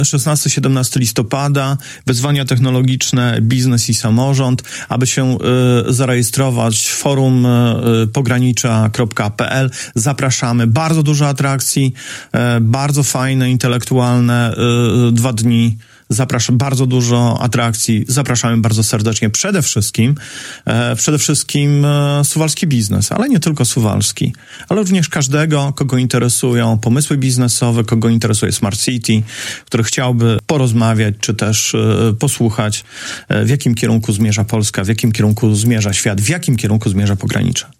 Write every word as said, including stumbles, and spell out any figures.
szesnastego do siedemnastego listopada, wyzwania technologiczne, biznes i samorząd. Aby się y, zarejestrować, forum y, pogranicza kropka p l. Zapraszamy. Bardzo dużo atrakcji, y, bardzo fajne, intelektualne y, dwa dni. Zapraszam, bardzo dużo atrakcji. Zapraszamy bardzo serdecznie. Przede wszystkim, e, przede wszystkim e, suwalski biznes, ale nie tylko suwalski, ale również każdego, kogo interesują pomysły biznesowe, kogo interesuje Smart City, który chciałby porozmawiać, czy też e, posłuchać, e, w jakim kierunku zmierza Polska, w jakim kierunku zmierza świat, w jakim kierunku zmierza pogranicze.